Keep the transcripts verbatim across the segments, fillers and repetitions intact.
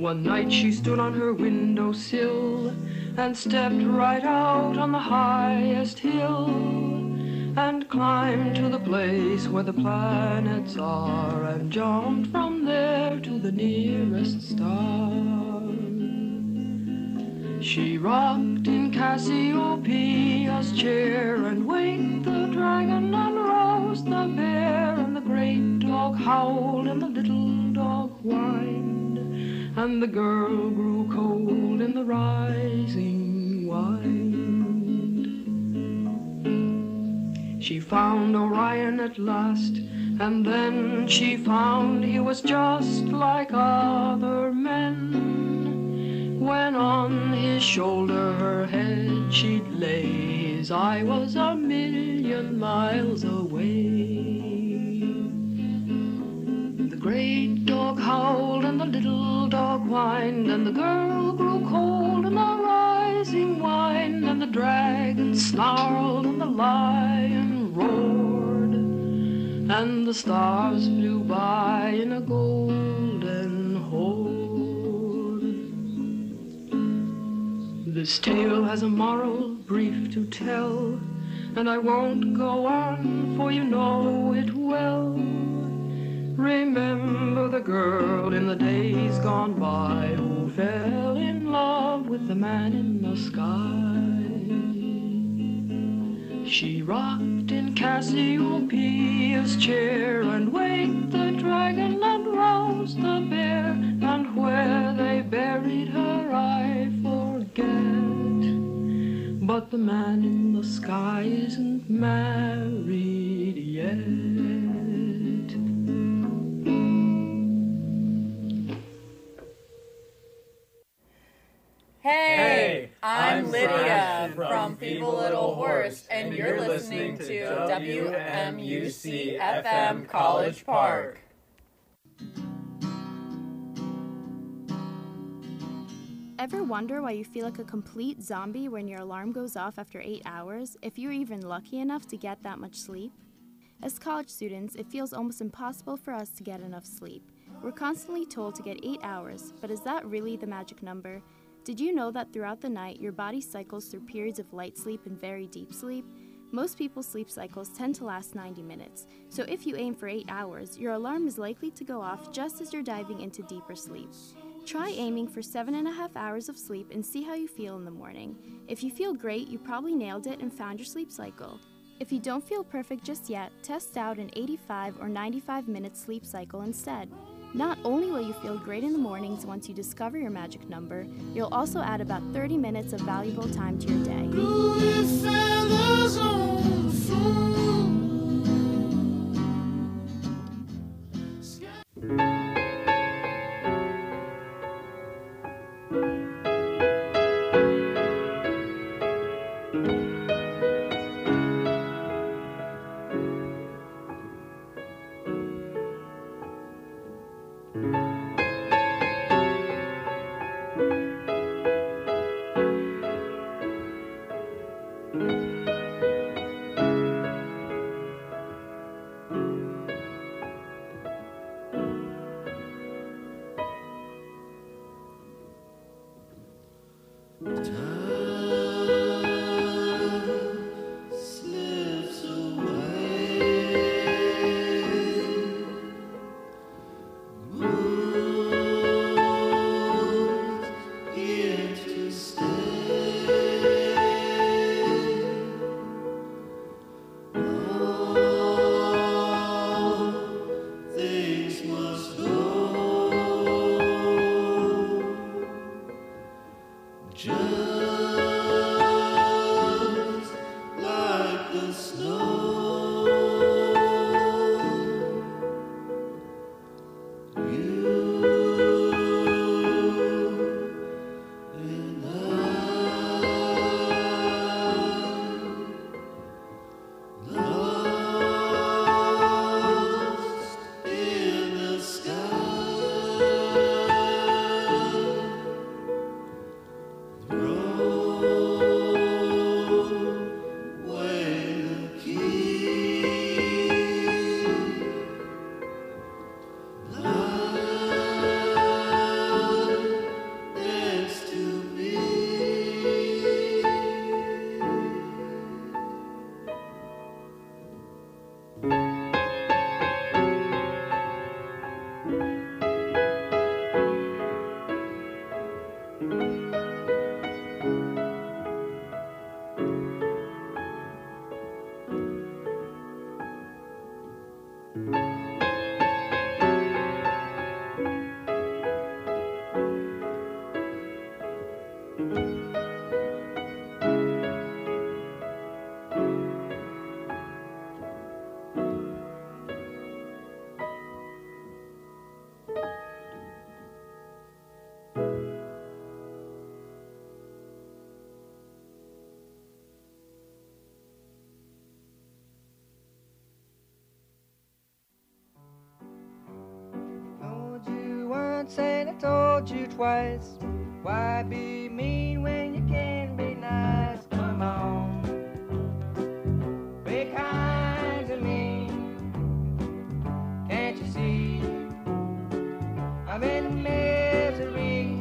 One night she stood on her windowsill and stepped right out on the highest hill and climbed to the place where the planets are and jumped from there to the nearest star. She rocked in Cassiopeia's chair and waked the dragon and roused the bear, and the great dog howled and the little dog whined, and the girl grew cold in the rising wind. She found Orion at last, and then she found he was just like other men. When on his shoulder her head she'd lay, his eye was a million miles away. The great dog howled and the little dog whined, and the girl grew cold in the rising wind, and the dragon snarled and the lion roared, and the stars flew by in a golden horde. This tale has a moral brief to tell, and I won't go on, for you know it well. Remember the girl in the days gone by who fell in love with the man in the sky. She rocked in Cassiopeia's chair and waked the dragon and roused the bear, and where they buried her I forget. But the man in the sky isn't married yet. Hey, I'm Lydia from Feeble Little Horse, and you're listening to W M U C F M College Park. Ever wonder why you feel like a complete zombie when your alarm goes off after eight hours, if you're even lucky enough to get that much sleep? As college students, it feels almost impossible for us to get enough sleep. We're constantly told to get eight hours, but is that really the magic number? Did you know that throughout the night, your body cycles through periods of light sleep and very deep sleep? Most people's sleep cycles tend to last ninety minutes, so if you aim for eight hours, your alarm is likely to go off just as you're diving into deeper sleep. Try aiming for seven and a half hours of sleep and see how you feel in the morning. If you feel great, you probably nailed it and found your sleep cycle. If you don't feel perfect just yet, test out an eighty-five or ninety-five minute sleep cycle instead. Not only will you feel great in the mornings once you discover your magic number, you'll also add about thirty minutes of valuable time to your day. Blue feathers on the floor. told you twice. Why be mean when you can be nice? Come on, be kind to me. Can't you see I'm in misery?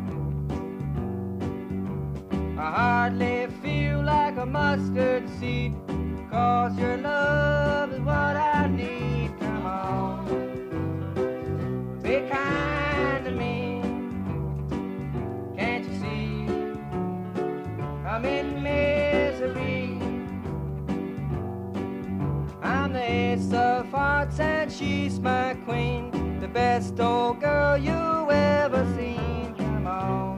I hardly feel like a mustard seed, 'cause your love is what I need. Come on, be kind to me. Can't you see I'm in misery? I'm the ace of hearts and she's my queen, the best old girl you ever seen. Come on,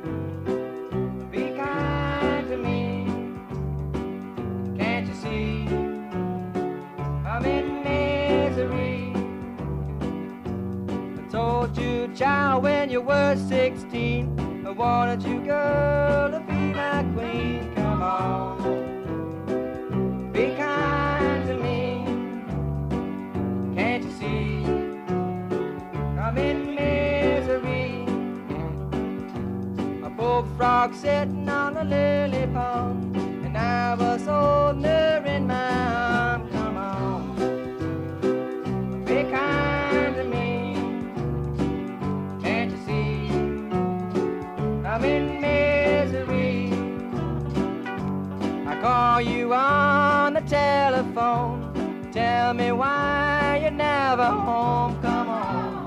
be kind to me. Can't you see I'm in misery? I told you, child, when you were sixteen, I wanted you, girl, to be my queen. Come on, be kind to me. Can't you see I'm in misery? A bullfrog sitting on a lily pond, and I was holding her in my arm. Come on, be kind to me. Can't you see I'm in misery? I call you on the telephone, tell me why you're never home. Come on,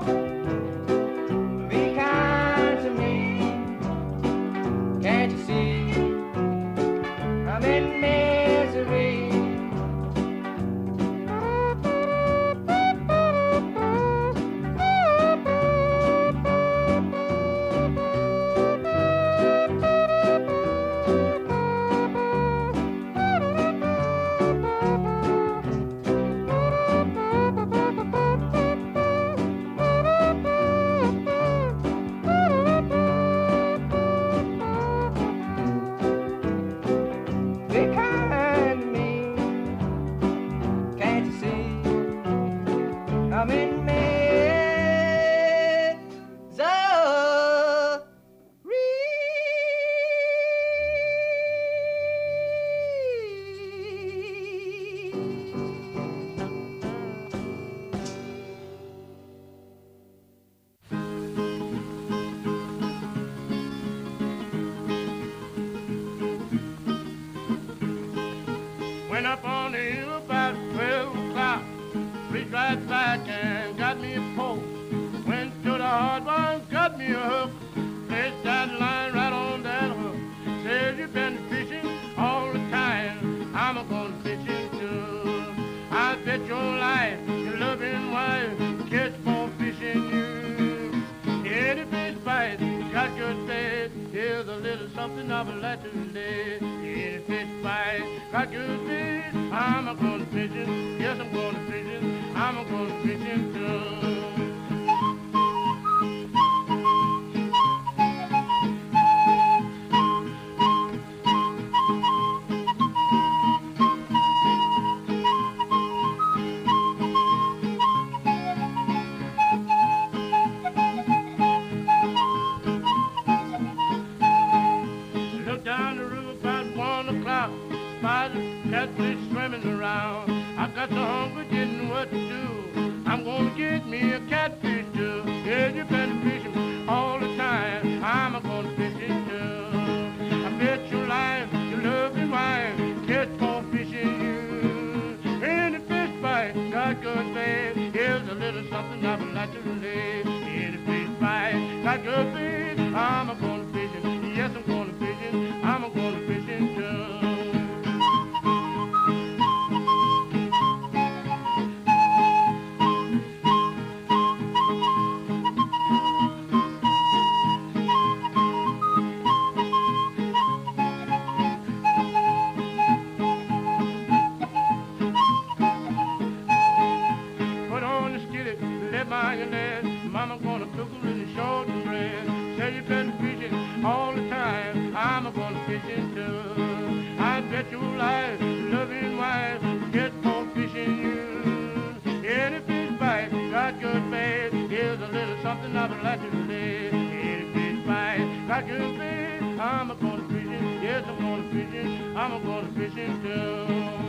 be kind to me. Can't you see I'm in misery? I'm in Went up on the hill about twelve o'clock, reached right back and got me a pole. Went to the hard one, got me a hook, placed that line right on that hook. Says you've been fishing all the time, I'm a gonna fishing too. I bet your life, your loving wife, catch more fishing you. Any fish bite, got good bait, here's a little something I would like to lay. Any fish bite, got good fish, I'm a going fishing, yes I'm going fishing, I'm a going fishing too. Catfish swimming around. I got so hungry, didn't know what to do. I'm gonna get me a catfish too. Yeah, you've been fishing all the time, I'm gonna fish it too. I bet your life, your loving wife, catch more fishing you. Any fish bite, got good bait, here's a little something I would like to lay. Any fish bite, got good bait, I'm gonna fish it. Yes, I'm gonna fish it, I'm gonna fish it too. Mama gonna cook her in the short bread. Say you've been fishing all the time, I'm gonna fishing too. I bet your life, loving wife, get more fishing you. Any fish bite, got good bait, here's a little something I would like to lay. got you fish, I'm a going fishing. Yes, I'm going fishing. I'm a going fishing too.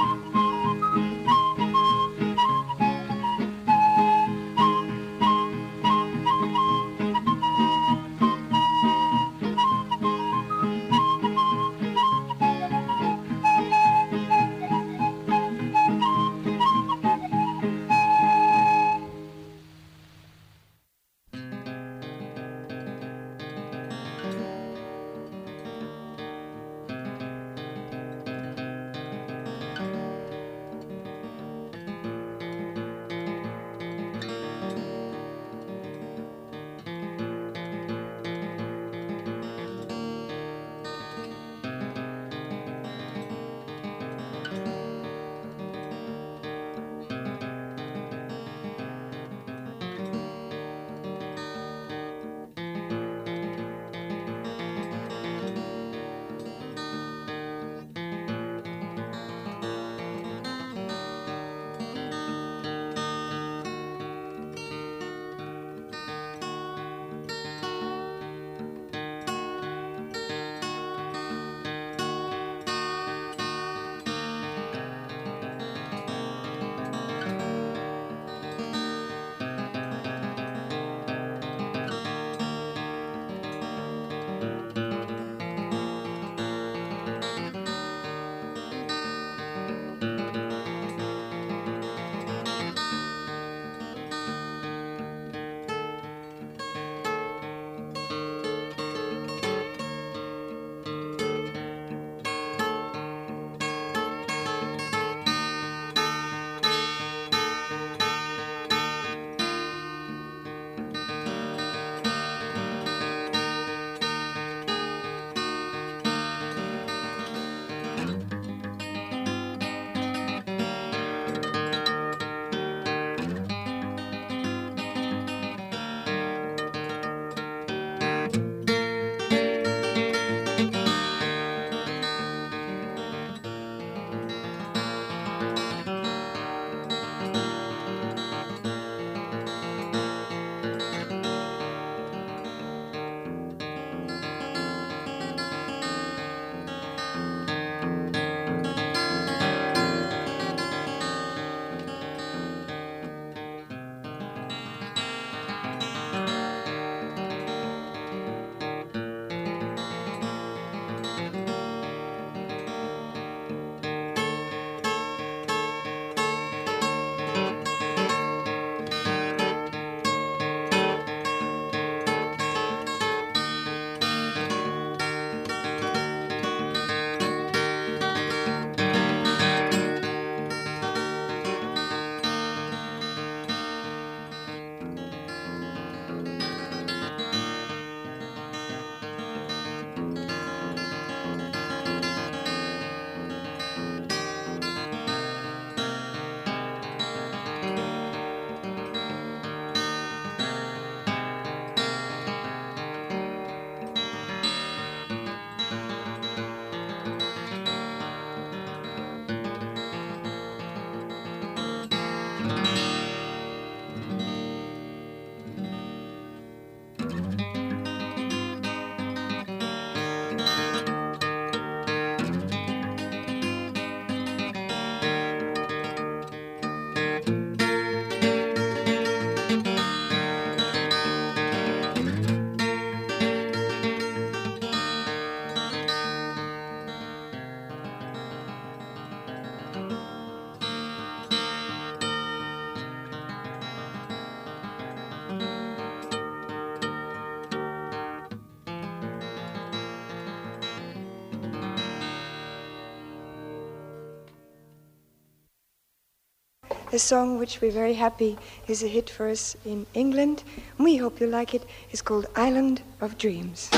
A song which we're very happy is a hit for us in England. We hope you like it. It's called Island of Dreams.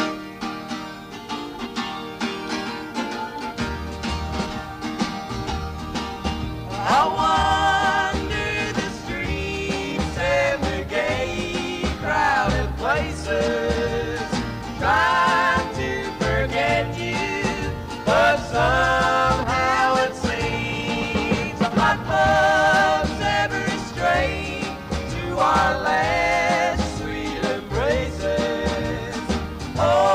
I wander the streets and the gay, crowded places, trying to forget you, but somehow it seems my love's ever strayed to our last sweet embraces. Oh,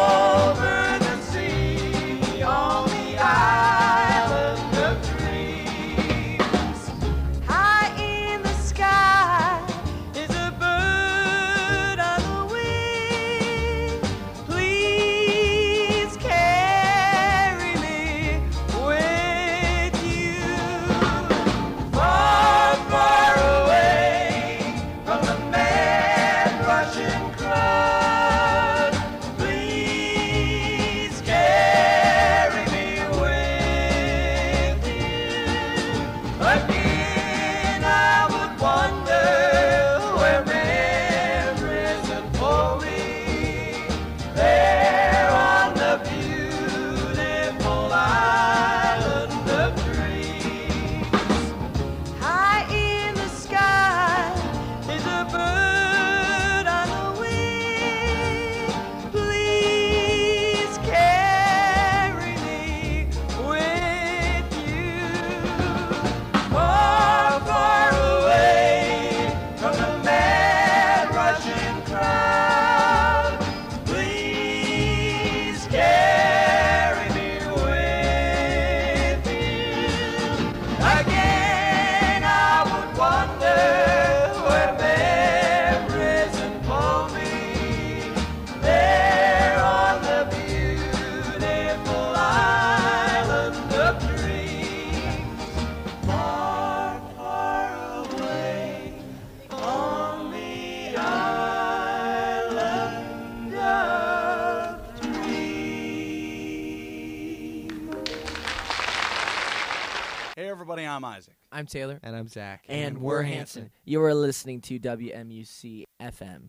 everybody. I'm Isaac. I'm Taylor. And I'm Zach. And, and we're Hanson. Hanson. You are listening to W M U C F M.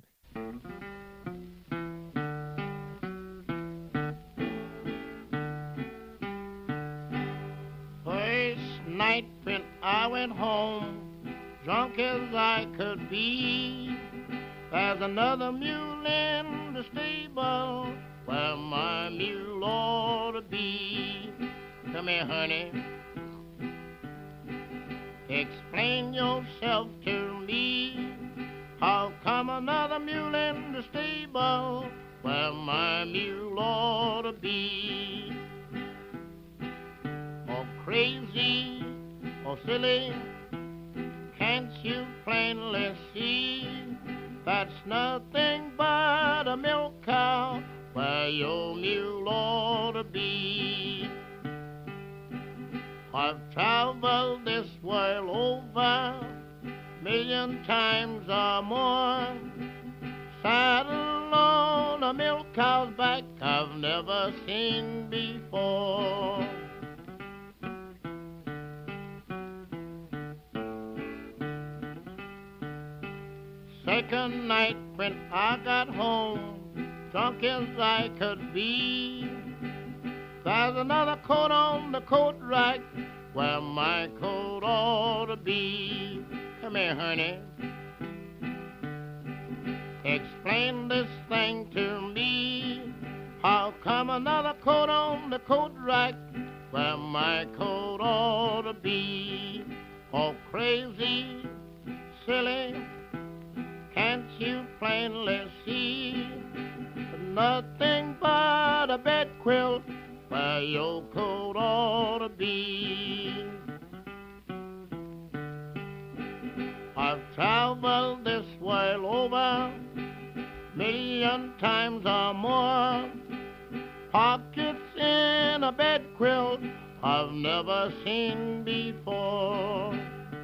First night when I went home, drunk as I could be, there's another mule in the stable where my mule ought to be. Come here, honey. Explain yourself to me. How come another mule in the stable where my mule ought to be? Oh, crazy, oh, silly, can't you plainly see that's nothing but a milk cow where your mule ought to be? I've traveled this world over million times or more, saddled on a milk cow's back I've never seen before. Second night when I got home, drunk as I could be, there's another coat on the coat rack where my coat ought to be. Come here, honey. Explain this thing to me. How come another coat on the coat rack where my coat ought to be? Oh, crazy, silly, can't you plainly see nothing but a bed quilt where your coat ought to be? I've traveled this world over million times or more, pockets in a bed quilt I've never seen before.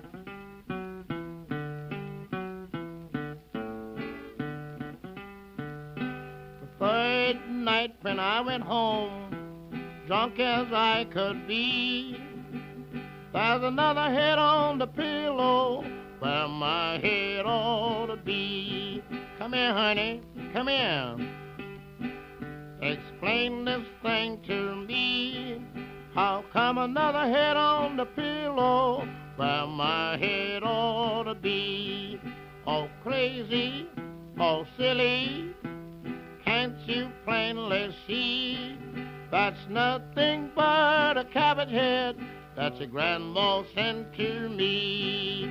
The third night when I went home, drunk as I could be, there's another head on the pillow where my head ought to be. Come here, honey, come here. Explain this thing to me. How come another head on the pillow where my head ought to be? Oh, crazy, oh, silly, can't you plainly see that's nothing but a cabbage head that's a grandma sent to me?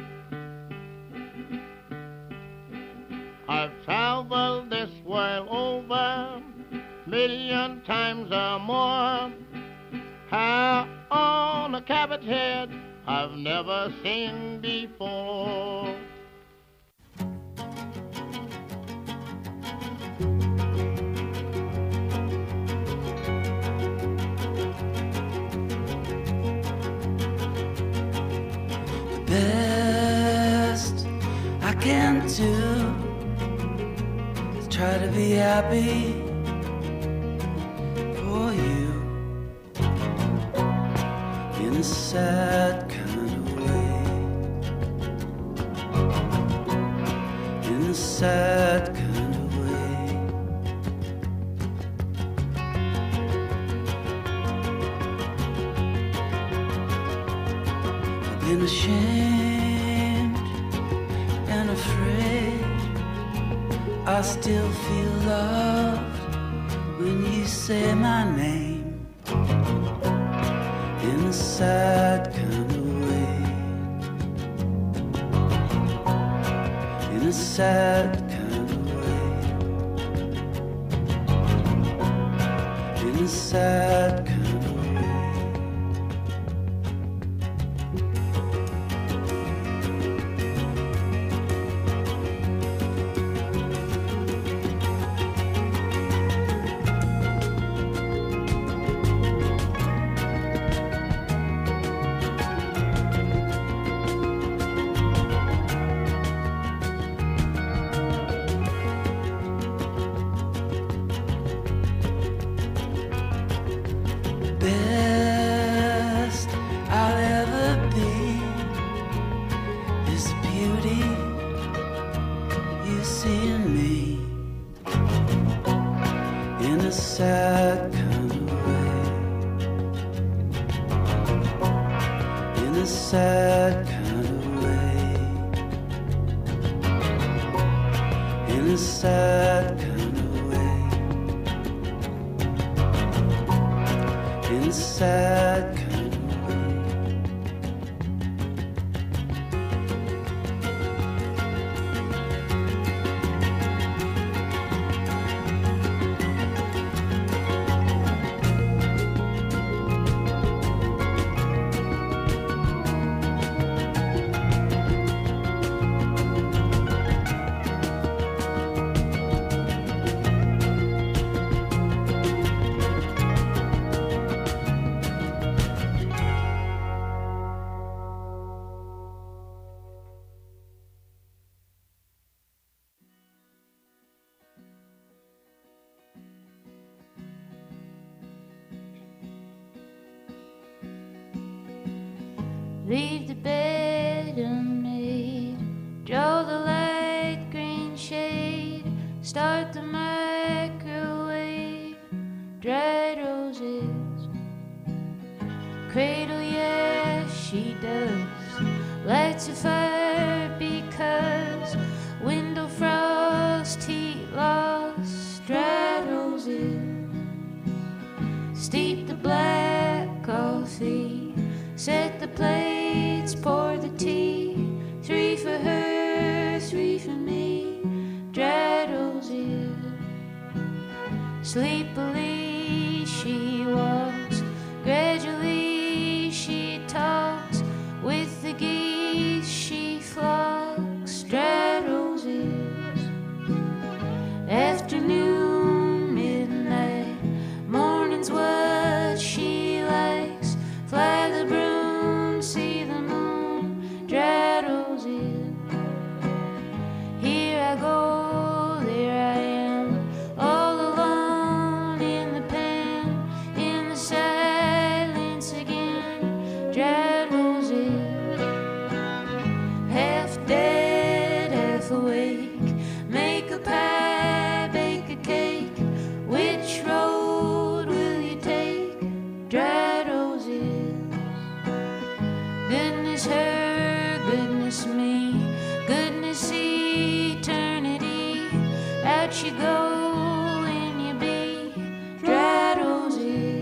I've traveled this world over million times or more, hair on a cabbage head I've never seen before. The best I can do is try to be happy for you in a sad kind of way, in a sad kind of way. I've been ashamed and afraid, I still feel loved when you say my name in a sad kind of way, in a sad kind of way, in a sad kind of way. sad kind of way. In a sad kind of way. In a sad kind of way. In a sad kind of way. Leave the bed unmade, draw the light green shade, start the microwave, dried roses. Cradle, yeah, she does, lights a fire because window frost, heat loss, dried roses. Steep the black coffee, set the plates, pour the tea. Three for her, three for me. Dried roses. Sleepily she walks, gradually she talks. With the geese she flocks. Dried roses. Afternoon, midnight, morning's what she likes. Fly the broom, see the moon, dried roses. Here I go, there I am, all alone in the pen, in the silence again, dried roses. Half dead, half awake, make a pie, bake a cake. Which road will you take? Dried roses. Goodness her, goodness me, goodness eternity. Out you go and you be dried roses.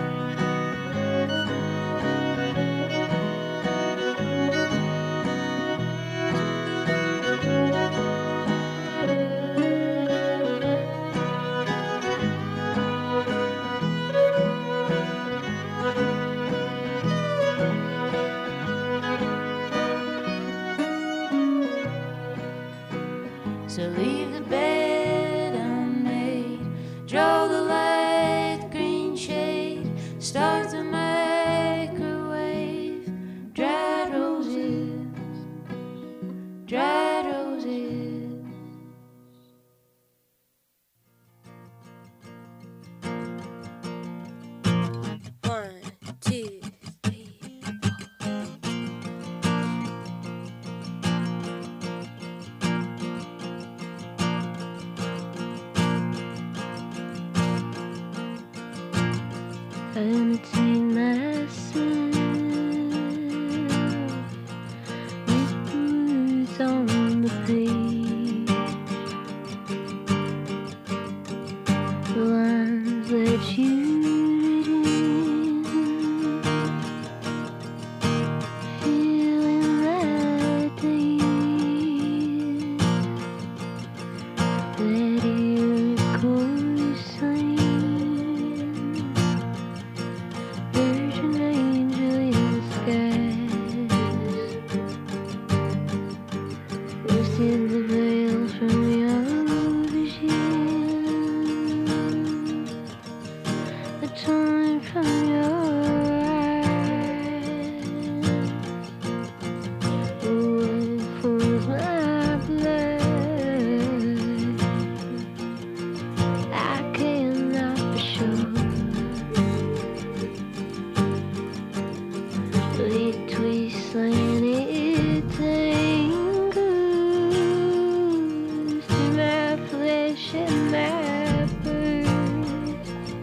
So leave the bed unmade, draw the light green shade, start the microwave, dried roses, dried roses. One, two, three, Entertain myself with blues on the page. The lines that you written, feeling that day that you're coursing. Virgin angel in the skies, lifting the veil from your vision, the time from your eyes. The wind pulls my blood, I cannot be sure. It twists and it tangles to my flesh and my birth.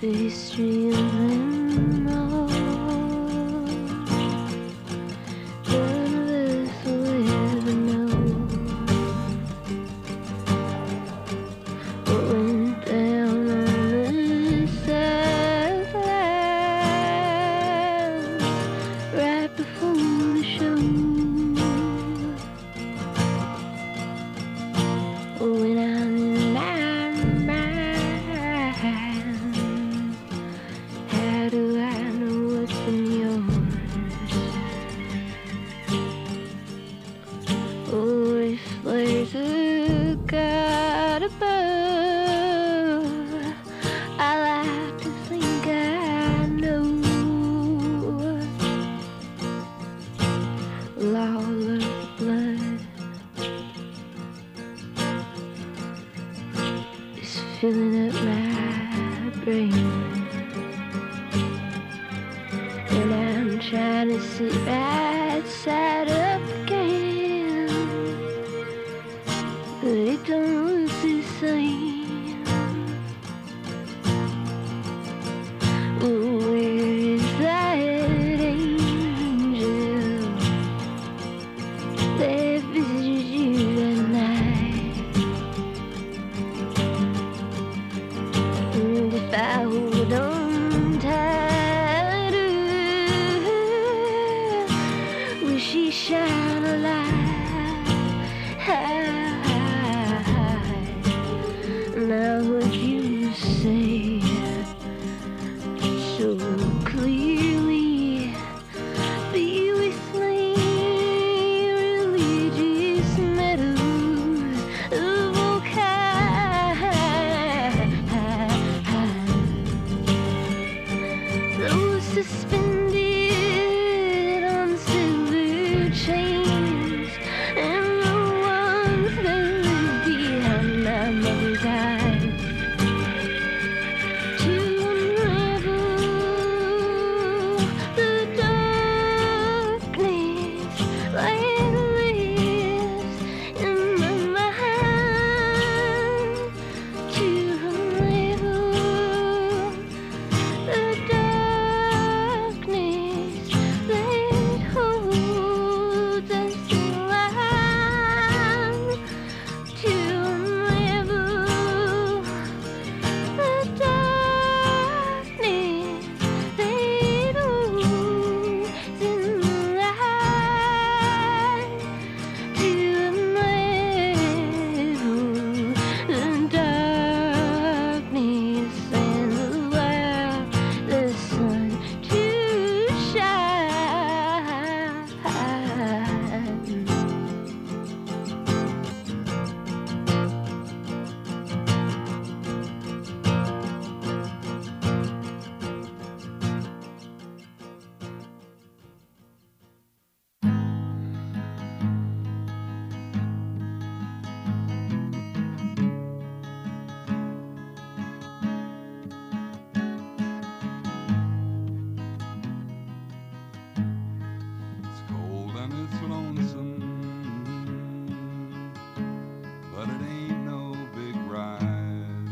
these streams and all. None of us will ever know what went down on the Southland right before the show. When I'm in my mind, how do I know what's in yours? Oh, if there's a God above, I like to think I know. Law of blood is filling up my brain, and I'm trying to sit right side up again, but it don't look the same. Oh, where is that angel that visited you that night? And if I hold on tighter, will she shine a light? Now what you say so clearly, be with me, religious meadows of all kinds. Those suspended on silver chains, and the ones that live behind my mother's eyes. To unravel the darkness that lives in my mind. To unravel the darkness that holds us in line. To unravel the darkness that holds in line. To unravel the darkness and allow the sun to shine. It's cold and it's lonesome, but it ain't no big ride.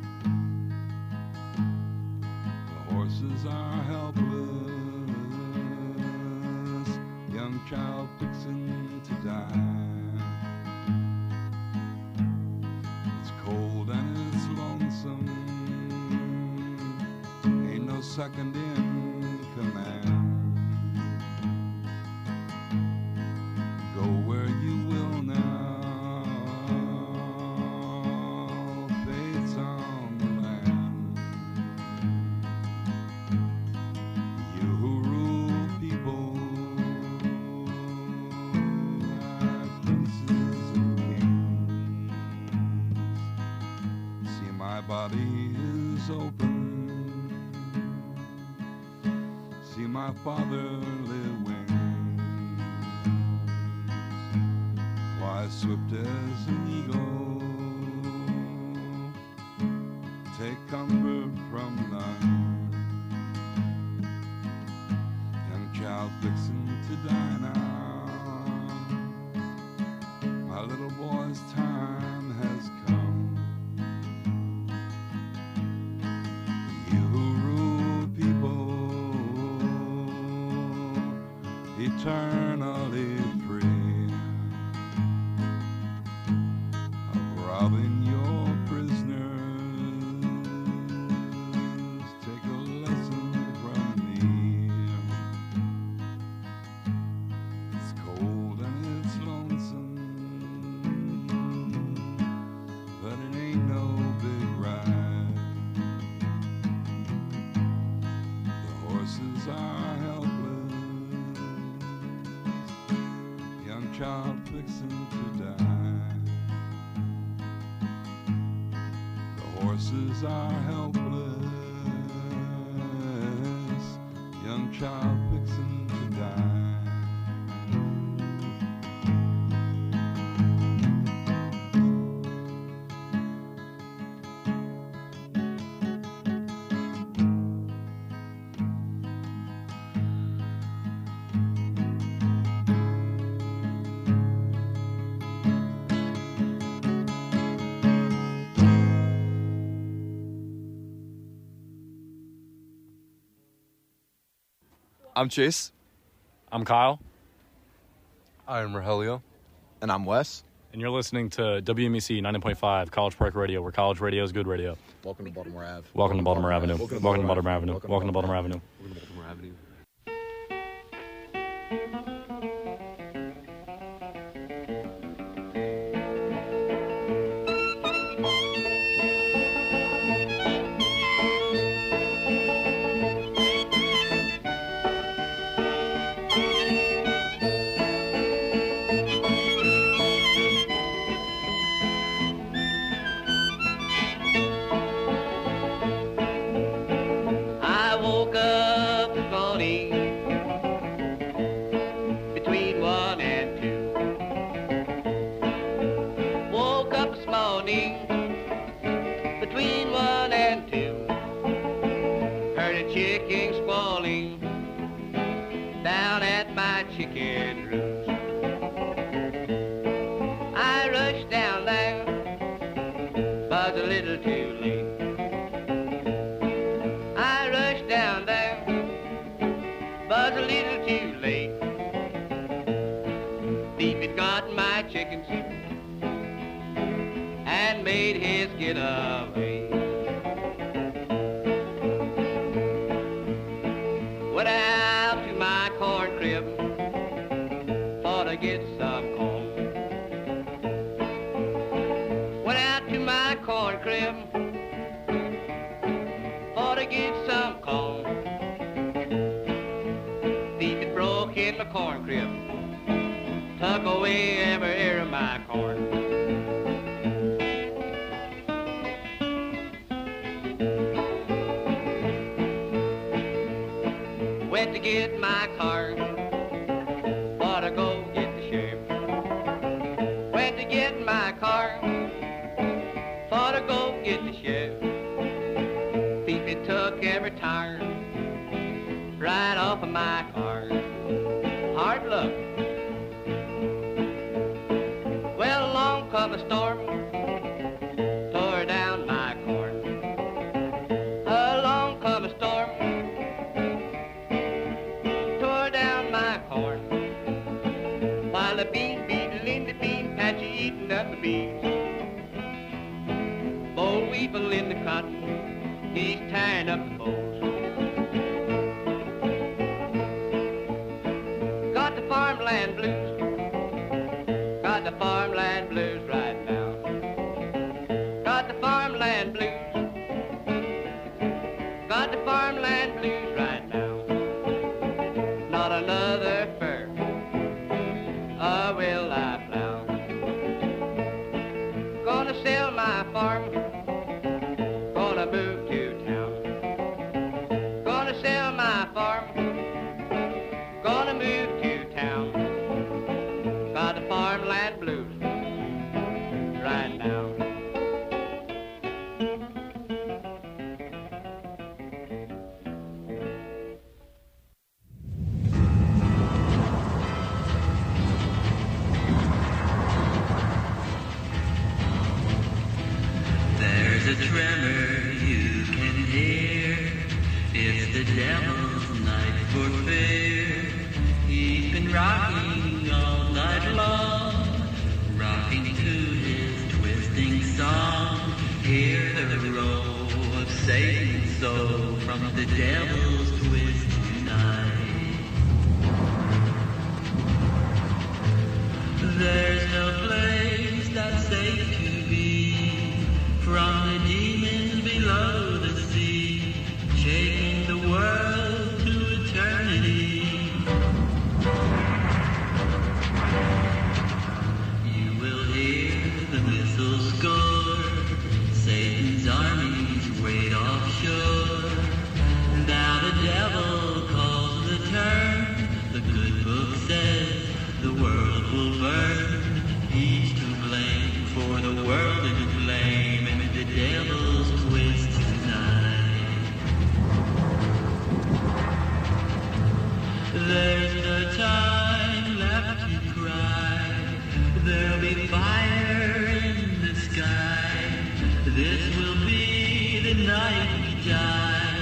The horses are helpless, young child fixing to die. It's cold and it's lonesome, ain't no second in command. Go where you will now, fate's on the land. You who rule people are princes and kings. See, my body is open. See, my fatherly wings fly swift as an eagle, take comfort from none. Young child fixing to die now, my little boy's time has come. You who robbing your prisoners. Take a lesson from me. It's cold and it's lonesome, but it ain't no big ride. The horses are helpless, young child fixing to die. The horses are helpless, young child fixing to die. I'm Chase. I'm Kyle. I'm Rogelio. And I'm Wes. And you're listening to W M U C ninety point five College Park Radio, where college radio is good radio. Welcome to Baltimore Avenue. Welcome to Baltimore Avenue. Welcome to Baltimore Avenue. Welcome to Baltimore Avenue. Welcome to Baltimore Avenue. I woke up this morning between one and two. Woke up this morning between one and two. Heard a chicken squalling down at my chicken roost. I rushed down there, but a little too late. I rushed down there, but a little too late. Thief had got my chickens and made his getaway. Went out to my corn crib, thought I'd get some corn. Went out to my corn crib, thought I'd get some corn. Thief had broke in my corn crib, took away every ear of my corn. Went to get my car, thought I'd go get the sheriff. Went to get my car, thought I'd go get the sheriff. Thief had took every tire right off of my car. Hard luck. Well, along come a storm, tore down my corn. Along come a storm, tore down my corn. While the bean beetle in the bean patch eating up the beans. Boll weevil in the cotton, he's tearing up the bolls. Got the farmland blues, got the farmland blues right now. Got the farmland blues, got the farmland blues right now. Not another fur, or will I plow. Gonna sell my farm, gonna move to town. Gonna sell my farm, gonna move to town. Got the farmland blues right now. There's a tremor you can hear. It's the devil's night for fear. He's been rocking all night long, rocking to his twisting song, hear the roll of Satan's soul from the devil's twist tonight. There's no place that's safe to be from the demons below the sea, shaking the world to eternity. You will hear the missiles score, Satan's armies wait offshore. Now the devil calls the turn, the good book says the world will burn. He's to blame for the world in flame and the devil's twist tonight. There's no time left to cry, there'll be fire in the sky. This will be the night we die.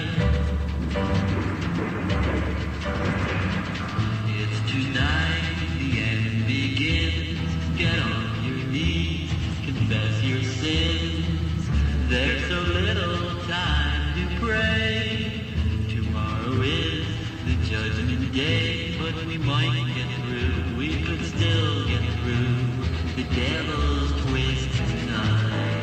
It's tonight the end begins. Get on your knees, confess your sins. There's so little time to pray. Tomorrow is the judgment day, but we might get through. We could still get through the devil's twist tonight.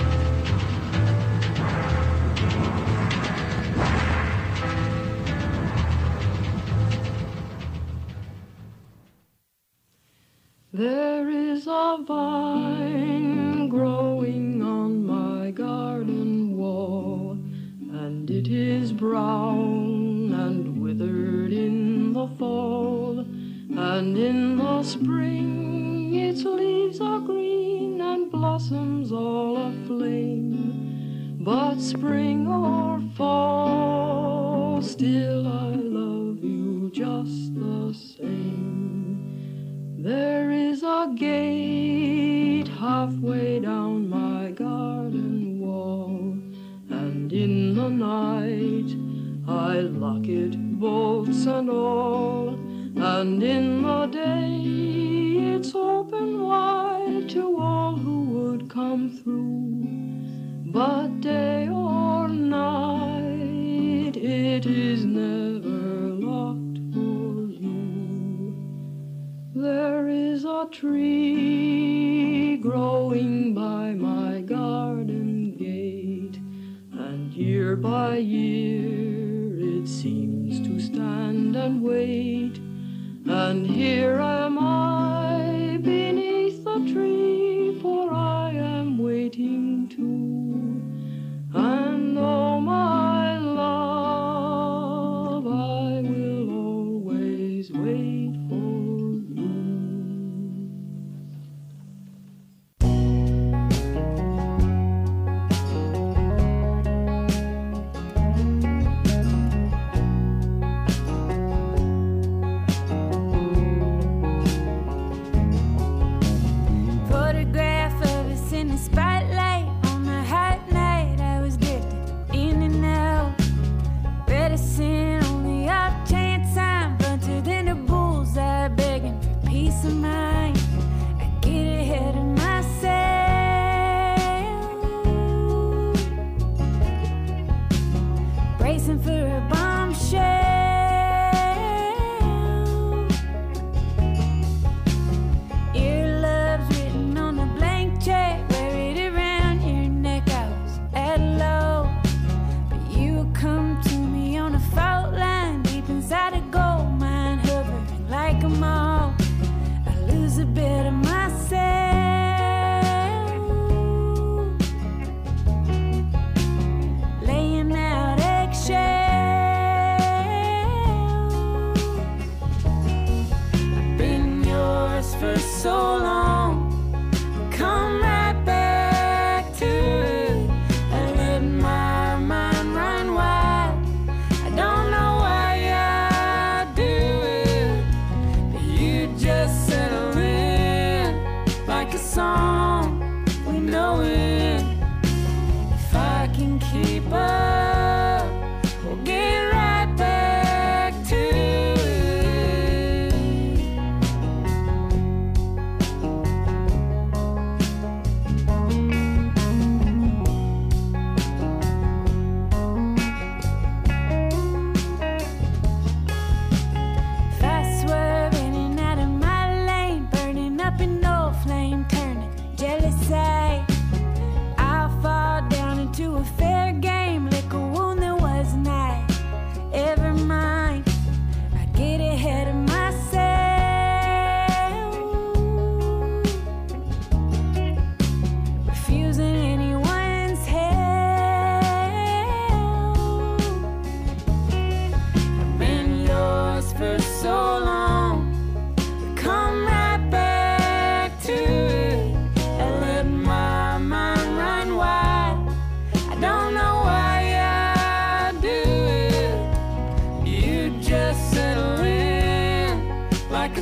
There is a vine growing on my garden wall, and it is brown and withered in the fall, and in the spring its leaves are green and blossoms all aflame. But spring or fall, still I love you just the same. There is a gate halfway down my garden wall, and in the night I lock it, bolts and all, and in the day it's open wide to all who would come through. But day or night it is never locked for you. There is a tree growing by my garden gate, and year by year it seems to stand and wait. And here am I beneath the tree, for I am waiting too. And oh my love, I will always wait for Photograph of us in the spotlight on the high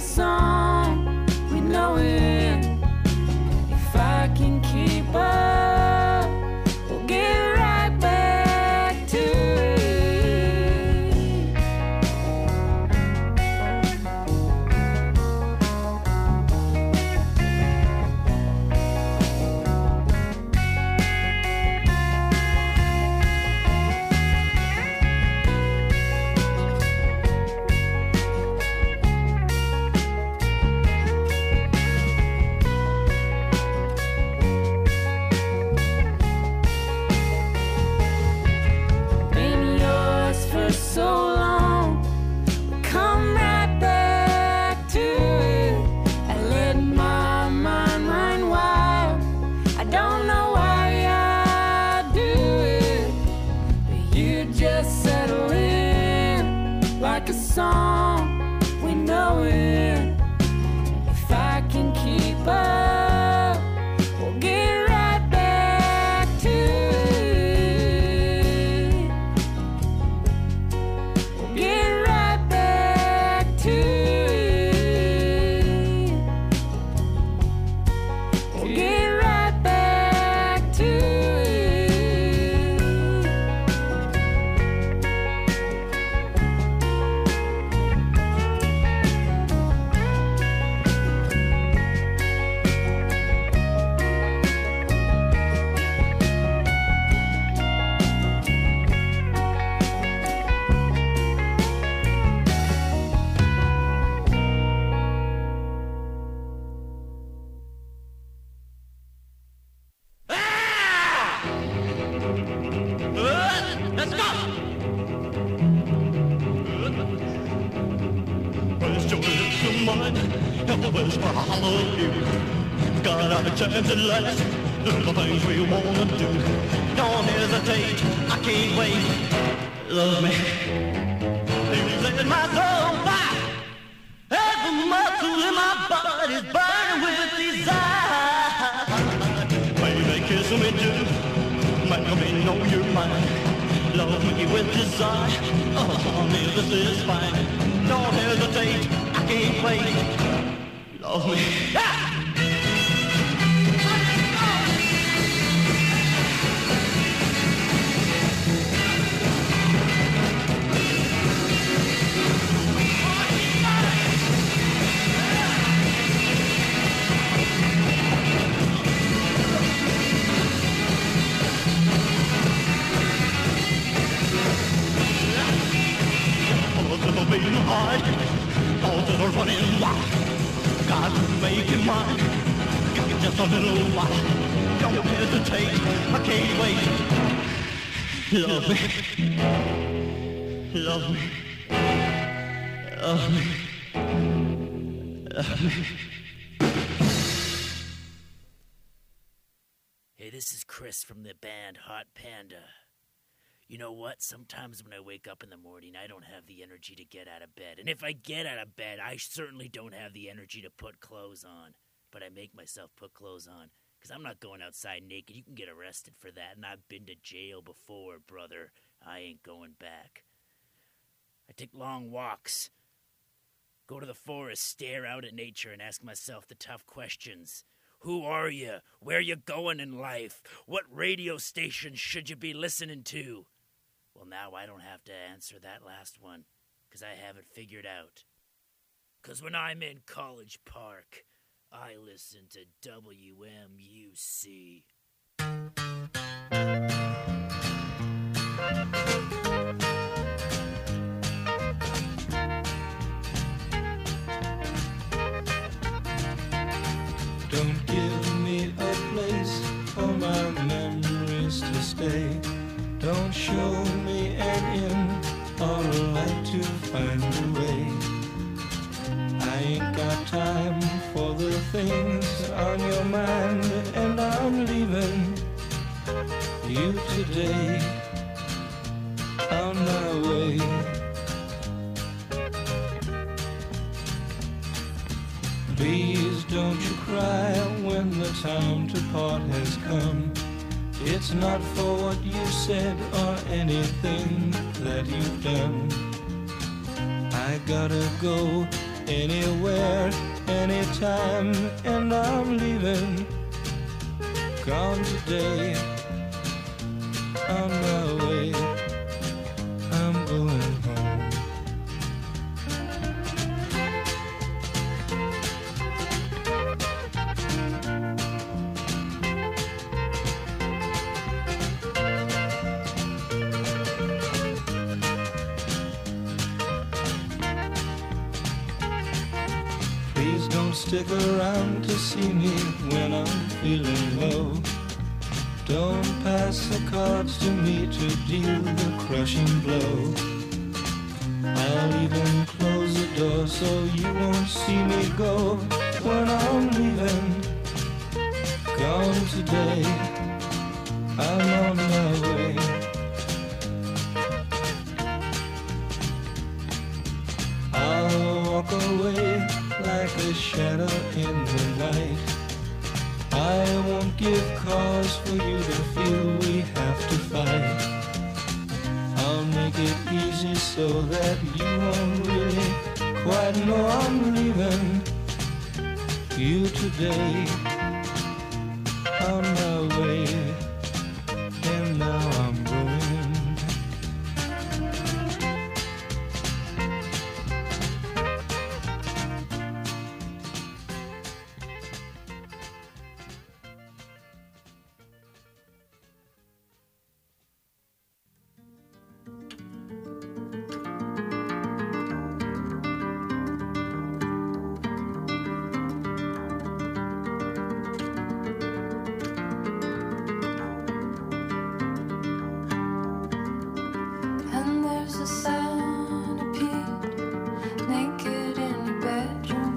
song, we know it. If I can keep up, we'll get right back to it. So long, we come right back to it. I let my mind run wild. I don't know why I do it, but you just settle in like a song, we know it. If I can keep up, we'll get right back to it. Chance at last, do the things we wanna do. Don't hesitate, I can't wait. Love me, you set my soul on fire. Every muscle in my body's burning with desire. Baby, kiss me too, make me know you're mine. Love me with desire, oh honey, this is fine. Don't hesitate, I can't wait. Love me. Ah! Beating hard, all to the running wild. Got to make it mine, got just a little while. Don't hesitate, I can't wait. Love me, love me, love me, love me. Hey, this is Chris from the band Hot Panda. You know what? Sometimes when I wake up in the morning, I don't have the energy to get out of bed. And if I get out of bed, I certainly don't have the energy to put clothes on. But I make myself put clothes on, because I'm not going outside naked. You can get arrested for that, and I've been to jail before, brother. I ain't going back. I take long walks, go to the forest, stare out at nature, and ask myself the tough questions. Who are you? Where you going in life? What radio station should you be listening to? Well, now I don't have to answer that last one, because I have it figured out. Because when I'm in College Park, I listen to W M U C. Don't give me a place for my memories to stay. Don't show me an end, or a light to find a way. I ain't got time for the things on your mind, and I'm leaving you today on my way. Please don't you cry when the time to part has come. It's not for what you said or anything that you've done. I gotta go, anywhere, anytime, and I'm leaving. Gone today, on my way, I'm going home. Please don't stick around to see me when I'm feeling low. Don't pass the cards to me to deal the crushing blow. I'll even close the door so you won't see me go when I'm leaving. Gone today, I'm on my way. I'll walk away like a shadow in the night. I won't give cause for you to feel we have to fight. I'll make it easy so that you won't really quite know I'm leaving you today. On my way, and now I'm going. And there's a centipede naked in your bedroom.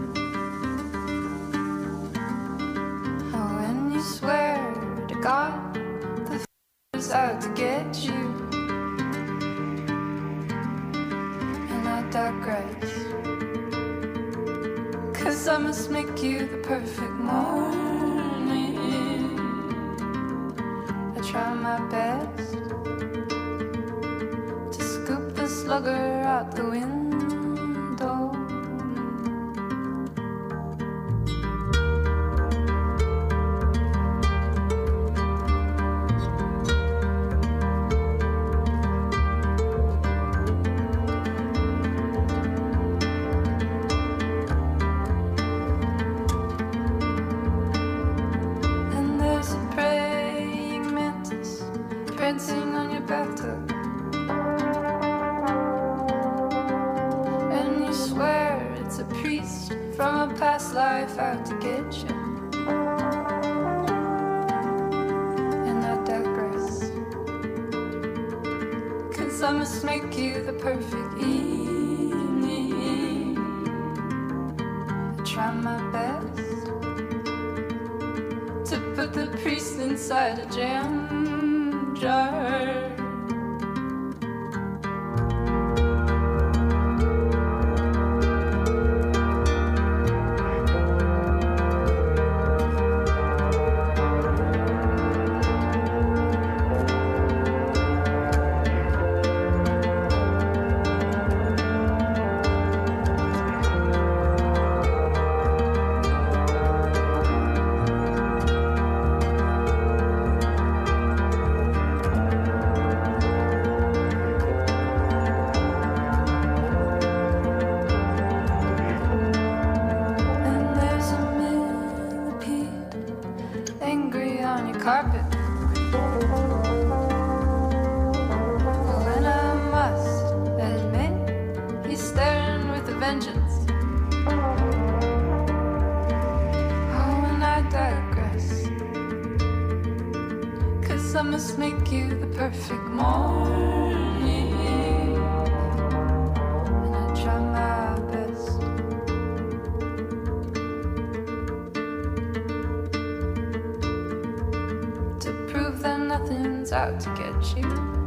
Oh, and you swear to God the f is out to get you. And I digress, 'cause I must make you the perfect morning. I try my best to scoop the slugger out the window. And there's a praying mantis prancing on your bathtub. And you swear it's a priest from a past life out to get you. And I digress, 'cause I must make you the perfect evening. I try my best to put the priest inside a jam jar. And there's a millipede angry on your carpet. Oh, and I must admit, he's staring with a vengeance. Oh, and I digress, 'cause I must make you the perfect morning. And I try my best to prove that nothing's out to get you.